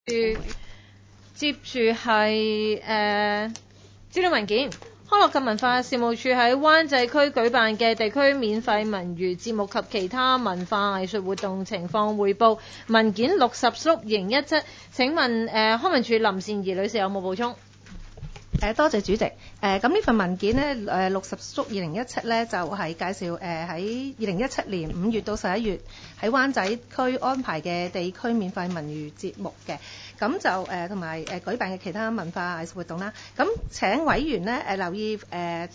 接住係資料文件，康樂及文化事務處喺灣仔區舉辦嘅地區免費文娛節目及其他文化藝術活動情況匯報文件60/2017，請問康文署林善儀女士有冇補充？ 多謝主席。咁呢份文件呢，60/2017呢就係介紹喺2017年5月到11月喺灣仔區安排嘅地區免費文娛節目嘅，咁就同埋舉辦嘅其他文化藝術活動啦。咁請委員呢留意第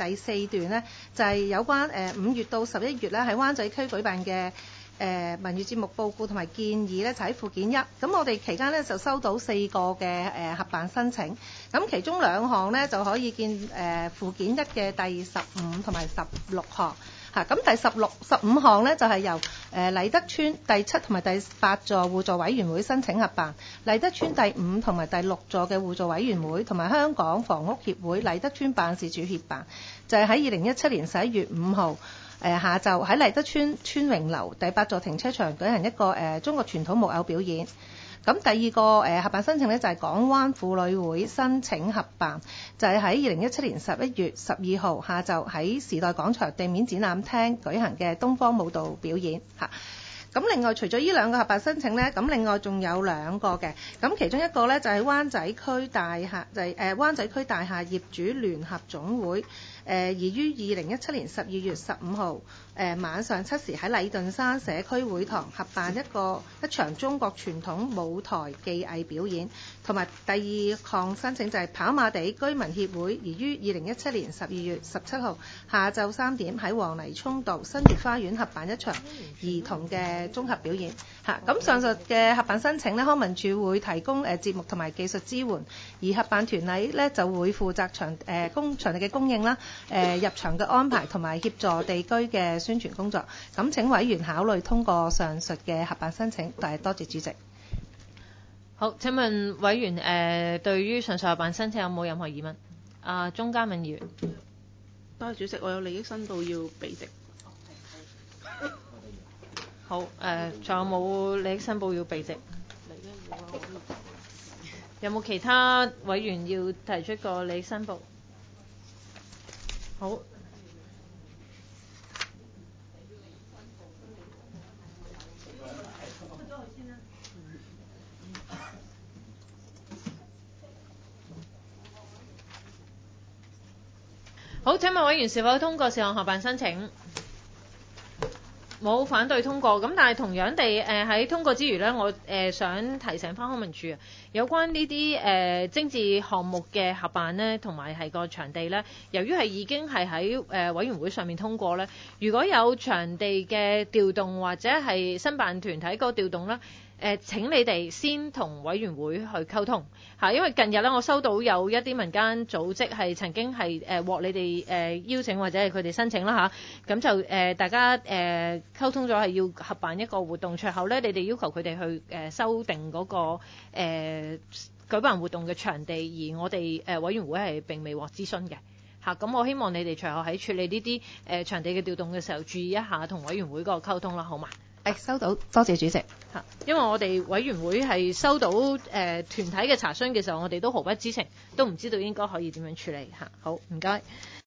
4段呢，就係有關5月到11月咧喺灣仔區舉辦嘅文娛節目報告同埋建議咧，就喺附件1。咁我哋期間咧就收到4個嘅合辦申請，咁其中2項咧就可以見附件1嘅第15同埋16項嚇。咁第15項咧就係由禮德邨第7同埋第8座互助委員會申請合辦，禮德邨第5同埋第6座嘅互助委員會同埋香港房屋協會禮德邨辦事處協辦，就係喺2017年11月5號。下晝喺禮德邨川榮樓第8座停車場舉行一個中國傳統木偶表演。咁第2個合辦申請呢，就係港灣婦女會申請合辦，就係喺2017年11月12號下晝喺時代廣場地面展覽廳舉行嘅東方舞蹈表演嚇。咁另外除咗呢2個合辦申請呢，咁另外仲有2個嘅，咁其中一個呢，就係灣仔區大廈，就係灣仔區大廈業主聯合總會，宜於2017年12月15號晚上7時喺禮頓山社區會堂合辦一場中國傳統舞台技藝表演，同埋第2項申請就係跑馬地居民協會，宜於2017年12月17號下晝3點喺黃泥涌道新月花園合辦一場兒童嘅綜合表演嚇。咁上述嘅合辦申請呢，康文署會提供節目同埋技術支援，而合辦團體呢就會負責場地嘅供應啦。入場嘅安排同埋協助地區嘅宣傳工作，咁請委員考慮通過上述嘅合辦申請。多謝主席。 好，請問委員對於上述合辦申請有冇任何疑問？鍾嘉敏議員。 多謝主席，我有利益申報要避席。 好，仲有冇利益申報要避席？有冇其他委員要提出個利益申報？好。好，請問委員是否通過事項合辦申請？冇反對通過，咁但係同樣地喺通過之餘呢，我想提醒翻康文署有關呢啲精緻項目嘅合辦呢，同埋係個場地呢，由於係已經係喺委員會上面通過呢，如果有場地嘅調動或者係申辦團體個調動呢，請你哋先同委員會去溝通嚇，因為近日咧我收到有一啲民間組織係曾經係獲你哋邀請或者係佢哋申請啦嚇，咁就大家溝通咗係要合辦一個活動，隨後咧你哋要求佢哋去修訂嗰個舉辦活動嘅場地，而我哋委員會係並未獲諮詢嘅嚇，咁我希望你哋隨後喺處理呢啲場地嘅調動嘅時候，注意一下同委員會個溝通啦，好嘛？ 收到，多謝主席。 因為我哋委員會係收到團體嘅查詢嘅時候，我哋都毫不知情，都唔知道應該可以點樣處理嚇。好，唔該。